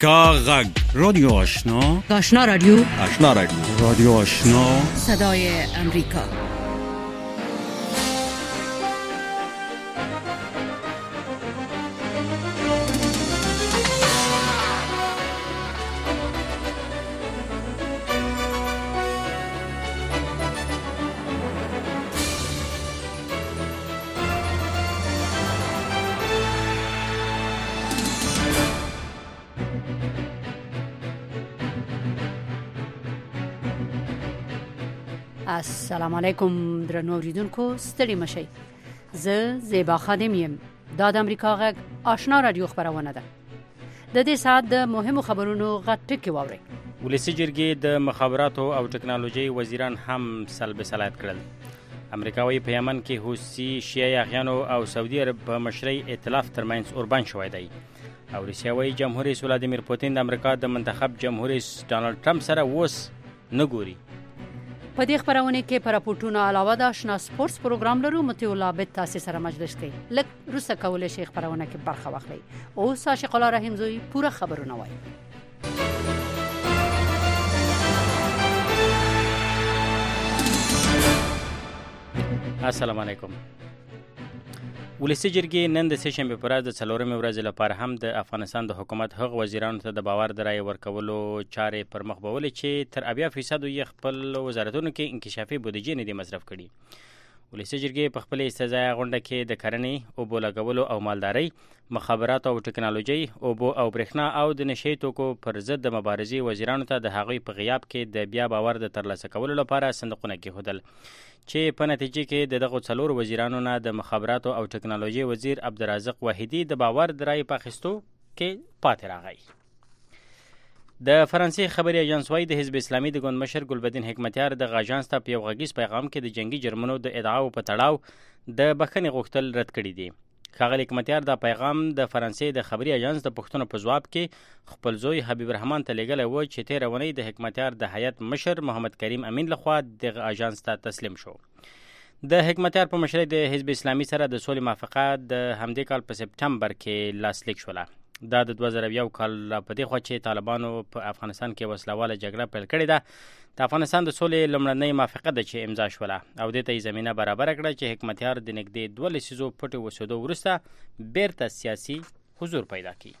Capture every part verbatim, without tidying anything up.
کاغذ رادیو آشنا آشنا رادیو آشنا رادیو رادیو آشنا صدای امریکا. السلام علیکم درنو اوریدونکو، ستړي مشئ. زه زیبا خادم یم. دا د امریکا غږ آشنا رادیو خبرونه ده. د دې ساعت د مهمو خبرونو غټ ټکی واورئ. ولسی جرګې د مخابراتو او ټکنالوژي وزیران هم سلب صلاحیت کړل. امریکاوي په یمن کې حوثي شیعه یاغیانو او سعودي عرب په مشرۍ ائتلاف ترمنځ اوربان شوی دی. او روسیاوي جمهور رئیس ولادیمیر پوتین د امریکا د منتخب جمهور رئیس ډانلډ ټرمپ سره اوس نه ګوري. په دې خبرونه کې پر راپورټونو علاوه د آشنا سپورتس پروګرام لرو. متولا بت تاسو سره مجلس کوي. لکه روسه کولای شي خبرونه کې برخه واخلي. او عاشق الله رحیم زوی پوره خبرونه وایي. السلام علیکم. ولسی جرګې نن د سه شنبه پر ورځ د څلورمې ورځې لپاره هم د افغانستان د حکومت هغه وزیرانو ته د باور د رای ورکولو چارې پر مخ بیولې چې تر اویا فیصد یې خپل وزارتونو کې انکشافي بودیجې نه دي مصرف کړي. ولسی جرګې په خپل استځای غونډه کې د کرنې او بولاګولو او مالدارۍ، مخابرات او ټکنالوژي، اوبو او برېښنا او د نشي توکو پر ضد د مبارزې وزیرانو ته د هغوی په غیاب کې د بیا باور د ترلاسه کولو لپاره صندوقونه کېښودل، چې په نتیجه کې د دغو څلور وزیرانو نه د مخابراتو او ټکنالوژي وزیر عبدالرزاق واحدي د باور د رای په اخیستو کې پاتې راغی. د فرانسې خبري اژانس وايي د حزب اسلامي د ګوند مشر ګلبدین حکمتیار د اژانس ته په یو غږیز پیغام کې د جنگي جرمنو د ادعاو په تړاو د بخښنې غوښتل رد کړي دي. ښاغلي حکمتیار دا پیغام د فرانسې د خبري اژانس د پوښتنو په ځواب کې خپل زوی حبیب رحمان ته لیږلی و چې تېره اونۍ د حکمتیار د هیئت مشر محمد کریم امین لخوا دغه اژانس ته تسلیم شو. د حکمتیار په مشرۍ د حزب اسلامي سره د سولې موافقه د همدې کال په سپټمبر کې لاسلیک شوله. دا د دوه زره یو کال په دې خوا چې طالبانو په افغانستان کې وسلواله جګړه پیل کړې ده، د افغانستان د سولې لومړنۍ موافقه ده چې امضا شوله او دې ته یې زمینه برابره کړه چې حکمتیار د نږدې دوه لسیزو پټو اوسېدو وروسته بیرته سیاسي حضور پیدا کړي.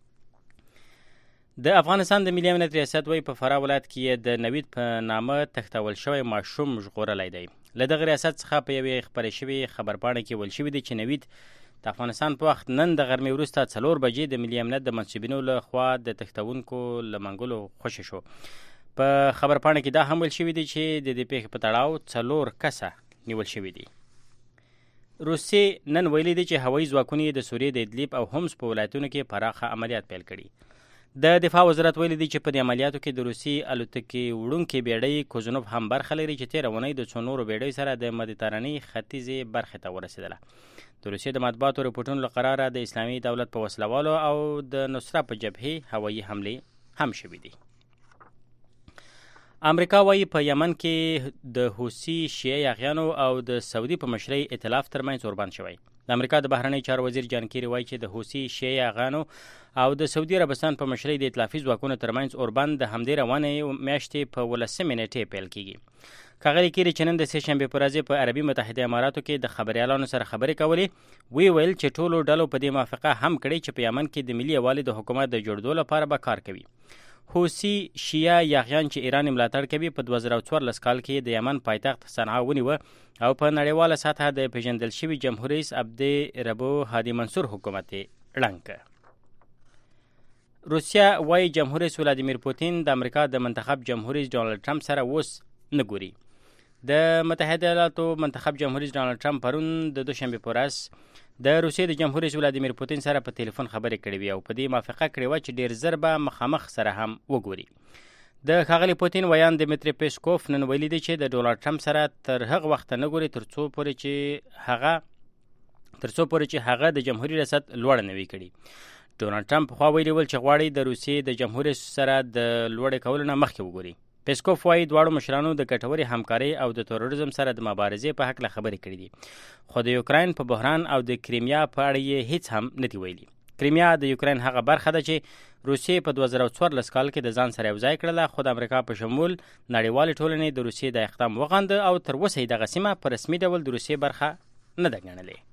د افغانستان د ملي امنیت ریاست وايي په فراه ولایت کې د نوید په نامه تښتول شوی ماشوم ژغورلی دی. له دغه ریاست څخه په یوې خپرې شوې خبرپاڼه کې ویل شوي دي چې نوید د افغانستان په وخت نن د غرمې وروسته څلور بجې د ملي امنیت د منصبینو له خوا د تښتونکو له منګولو خوشي شو. په خبرپاڼه کې دا هم ویل شوي دي چې د دې پیښې په تړاو څلور کسه نیول شوي دي. روسیې نن ویلي دي چې هوایي ځواکونه د سوریې د ادلیب او همس په ولایتونو کې پراخه عملیات پیل کړي. د دفاع وزارت ویلي دي چې په دې عملیاتو کې د روسي الوتکې وړونکې بیړۍ کوزنوف هم برخه لري چې تېره اونۍ د څو نورو بیړیو سره د مدیترانې ختیځې برخې ته ورسېدله. د روسیې د مطبوعاتو رپورټونو له قراره د اسلامي دولت په وسلوالو او د نصره په جبهې هوایي حملې هم شوي دي. امریکا وايي په یمن کې د حوثي شیعه یاغیانو او د سعودي په مشرۍ ائتلاف ترمنځ اوربند شوی. د امریکا د بهرنۍ چارو وزیر جان کیری وايي چې د حوثي شیعه یاغیانو او د سعودي عربستان په مشرۍ د ائتلافي ځواکونو ترمنځ اوربند د همدې روانې میاشتې په ولسمې نیټې پیل کیږي. ښاغلي کیری چې نن د سه شنبې په ورځ په عربي متحده اماراتو کې د خبریالانو سره خبرې کولې، وی ویل چې ټولو ډلو په دې موافقه هم کړې چې په یمن کې د ملي یووالي د حکومت د جوړېدو لپاره به کار کوي. حوثي شیعه یاغیان چې ایران ملاتړ کوي په دوه زره څوارلس کال کې د یمن پایتخت صنعا ونیوه او په نړیواله سطحه د پیژندل شوي جمهور رئیس عبد ربو هادي منصور حکومت یې ړنګ کړ. روسیا وايي جمهور رئیس ولادیمیر پوتین د امریکا د منتخب جمهور رئیس ډانلډ ټرمپ سره اوس نه ګوري. د متحده ایالاتو منتخب جمهور رئیس ډانلډ ټرمپ پرون د دوشنبې په ورځ د روسیې د جمهور رئیس ولادیمیر پوتین سره په ټلیفون خبرې کړې وې او په دې موافقه کړې وه چې ډېر ژر به مخامخ سره هم وګوري. د ښاغلي پوتین ویان دمیتری پیسکوف نن ویلي دی چې د ډونالډ ټرمپ سره تر هغه وخته نه ګوري تر څو پورې چې هغه تر څو پورې چې هغه د جمهوري ریاست لوړه نه وي کړي. ډونالډ ټرمپ خوا ویلي ول چې غواړي د روسیې د جمهور رئیس سره د لوړې کولو نه مخکې وګوري. پیسکوف وايي دواړو مشرانو د ګټورې همکارۍ او د تروریزم سره د مبارزې په هکله خبرې کړې دي، خو د یوکراین په بحران او د کریمیا په اړه یې هیڅ هم نه دي ویلي. کریمیا د یوکراین هغه برخه ده چې روسیې په دوه زره څوارلس کال کې د ځان سره یوځای کړله، خو د امریکا په شمول نړیوالې ټولنې د روسیې د اقدام وغنده او تر اوسه یې دغه سیمه په رسمي ډول د روسیې برخه نه ده ګڼلې.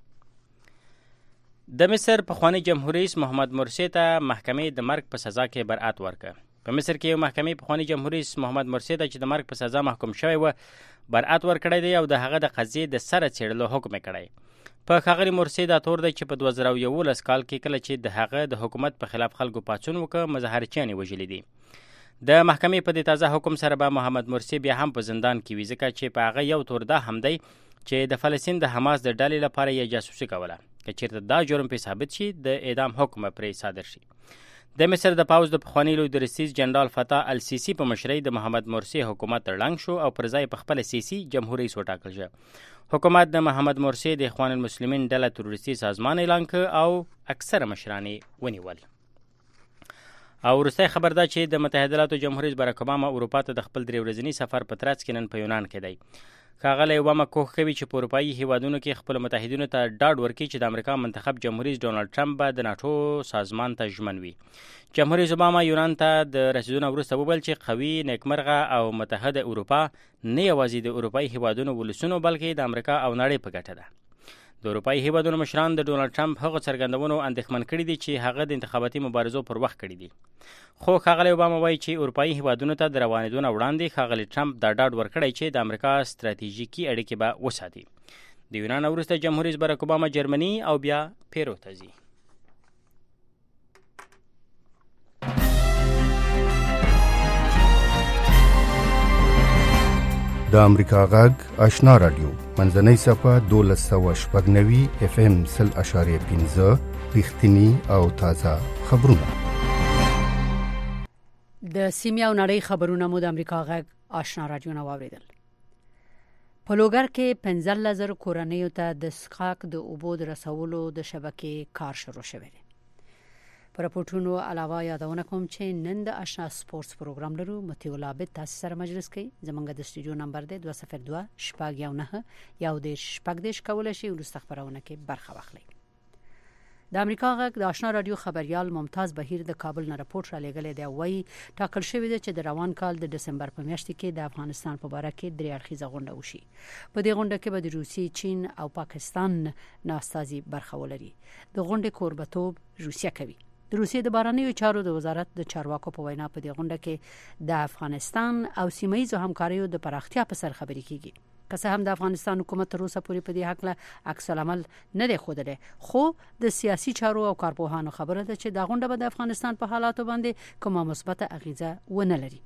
د مصر پخوانی جمهور رئیس محمد مرسی ته محکمې د مرګ په سزا کې برأت ورکړه. په مصر کې یو محکمې پخوانی جمهور رئیس محمد مرسی ته چې د مرګ په سزا محکوم شوی و برأت ورکړی دی او د هغه د قضیې د سره څېړلو حکم یې کړی. په ښاغلي مرسی دا تور دی چې په دوه زره یولس کال کې کله چې د هغه د حکومت په خلاف خلکو پاڅون وکړ، مظاهرچیان یې وژلي دي. د محکمې په دې تازه حکم سره به محمد مرسی بیا هم په زندان کې وي، ځکه چې په هغه یو تور دا هم دی چې د فلسطین د حماس د ډلې لپاره یې جاسوسي کوله. که چېرته دا جرم پرې ثابت شي، د اعدام حکم پرې صادر شي. د مصر د پوځ د پخواني لوی درستیز جنرال فتح السیسی په مشرۍ د محمد مرسی حکومت ړنګ شو او پر ځای په خپله سیسی جمهور رئیس وټاکل شو. حکومت د محمد مرسی د اخوان المسلمین ډله تروریستي سازمان اعلان کړ او اکثره مشران یې ونیول. او وروستی خبر دا چې د متحده ایالاتو جمهور رئیس باراک اوباما اروپا ته د خپل درې ورځني سفر په ترڅ کې نن په یونان کې دی. ښاغلی اوباما کوښښ کوي چې په اروپایي هیوادونو کې خپلو متحدینو ته ډاډ ورکړي چې د امریکا منتخب جمهور رئیس ډونالډ ټرمپ به د ناټو سازمان ته ژمن وي. جمهور رئیس اوباما یونان ته د رسیدو نه وروسته وویل چې قوي، نیکمرغه او متحده اروپا نه یوازې د اروپایي هیوادونو ولسونو بلکې د امریکا او نړۍ په ګټه ده. د اروپایي هیوادونو مشران د ډونالډ ټرمپ هغو څرګندونو اندېښمن کړي دي چې هغه د انتخاباتي مبارزو پر وخت کړي دي. خو ښاغلی اوباما وایي چې اروپایي هیوادونو ته د روانېدو نه وړاندې ښاغلی ټرمپ دا ډاډ ورکړی چې د امریکا ستراتیژیکي اړیکې به وساتي. د یونان نه وروسته جمهور رئیس باراک اوباما جرمني او بیا پیرو ته ځي. د امریکا غږ آشنا رادیو منځنۍ صفحه دولس سوه شپږ نوي اف ام سل اشاریه پنځه رښتیني او تازه خبرونه. د سیمې او نړۍ خبرونه مو د امریکا غږ آشنا رادیو نه واوریدل. په لوګر کې پنځلس زره کورنیو ته د څښاک د اوبو د رسولو د شبکې کار شروع شوی دی. پر راپورټونو علاوه یادونه کوم چې نن د آشنا سپورتس پروګرام لرو. متي ولابت تاسو سره مجلس کوي. زمونږ د استودیو نمبر دی دوه صفر دوه شپږ یو نه یو دېرش شپږ دېرش کولای شي وروسته خبرونه کې برخه واخلئ. د امریکا غږ د آشنا رادیو خبريال ممتاز بهیر د کابل نه راپورټ را لېږلی دی. وایي ټاکل شوی دی چې د روان کال د دسمبر په میاشت کې د افغانستان په باره کې درې اړخیزه غونډه وشي. په دې غونډه کې به د روسیې، چین او پاکستان نه استازي برخه ولري. د غونډې کوربتوب روسیه کوي. د روسیې د بهرنیو چارو د وزارت د چارواکو په وینا په دې غونډه کې د افغانستان او سیمه ییزو همکاریو د پراختیا په سر خبرې کیږي. که څه هم د افغانستان حکومت تر اوسه پورې په دې حق عکس العمل نه دی ښودلی، خو د سیاسي چارو او کارپوهانو خبره ده چې دا غونډه به د افغانستان په حالاتو باندې کومه مثبته اغیزه ونه لري.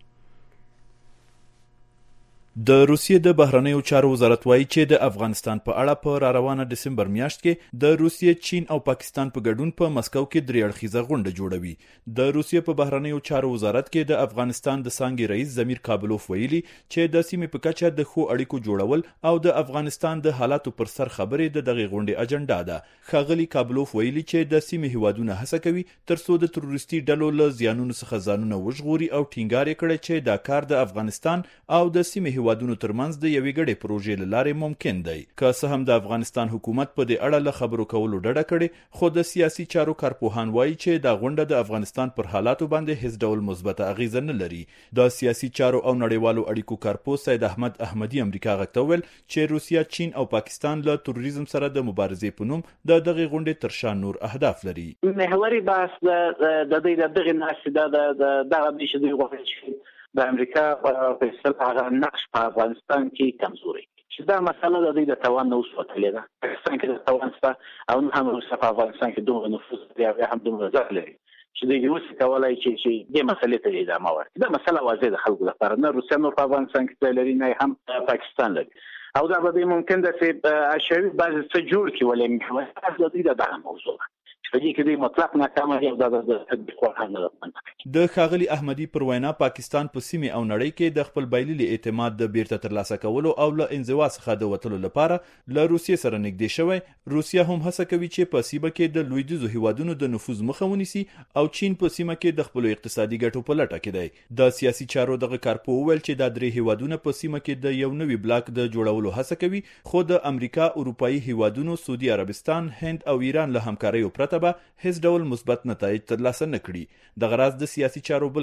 د روسیې د بهرنیو چارو وزارت وایي چې د افغانستان په اړه په را روانه دسمبر میاشت کې د روسیې، چین او پاکستان په ګډون په مسکو کې درې اړخیزه غونډه جوړوي. د روسیې په بهرنیو چارو وزارت کې د افغانستان د څانګې رئیس زمیر کابلوف ویلي چې د سیمې په کچه د ښو اړیکو جوړول او د افغانستان د حالاتو پر سر خبرې د دغې غونډې اجنډا ده. ښاغلي کابلوف ویلي چې د سیمې هیوادونه هڅه کوي ترڅو د تروریستي ډلو له زیانونو څخه ځانونه وژغوري او ټینګار یې کړی چې دا کار د افغانستان او د سیمې هیوادونو ترمنځ د یوې ګډې پروژې له لارې ممکن دی. که څه هم د افغانستان حکومت په دې اړه له خبرو کولو ډډه کړې، خو د سیاسي چارو کارپوهان وایي چې دا غونډه د افغانستان پر حالاتو باندې هیڅ ډول مثبته اغیزه نه لري. د سیاسي چارو او نړیوالو اړیکو کارپوه سید احمد احمدي امریکا غږ ته وویل چې روسیه، چین او پاکستان له تروریزم سره د مبارزې په نوم د دغې غونډې تر شا نور اهداف لري. محوري بحث د د دغه ناشې د دغه د شې غوښتل د امریکا په اصطلاح هغه نقش په افغانستان کې کمزوري چې دا مسله د دې د توان نو وسوتلې ده. پاکستان کې د توان سره او هم روسیه په افغانستان کې دوه نفوذ لري او هم دوه ځای لري چې د روسیې کولای چې چې دې مسلې ته ادامه ورکړي. دا مسله واضح ده خلکو لپاره، نه روسیه نو په افغانستان کې ځای لري نه هم پاکستان لري او دا به ممکن ده چې اشعری بعض څه جوړ کړي ولې محور د دې دغه موضوع چې کې مطلق ناکامه یو د تطبیق ورکړل. د ښاغلي احمدي پر وینا پاکستان په سیمه او نړۍ کې د خپل بایللي اعتماد د بیرته ترلاسه کولو او له انزوا څخه د وټلو لپاره له روسیې سره نږدې شوی. روسیه هم هڅه کوي چې په سیمه کې د لویدیځو هیوادونو د نفوذ مخه ونیسي او چین په سیمه کې د خپل اقتصادي ګټو په لټه کې دی. د سیاسي چارو دغه کارپوه وویل چې دا درې هیوادونه په سیمه کې د یو نوي بلاک د جوړولو هڅه کوي، خو د امریکا، اروپایي هیوادونو، سعودي عربستان، هند او ایران له همکاریو پرته به هیڅ ډول مثبت نتایج ترلاسه نه کړي. د غراض د سیاسي چارو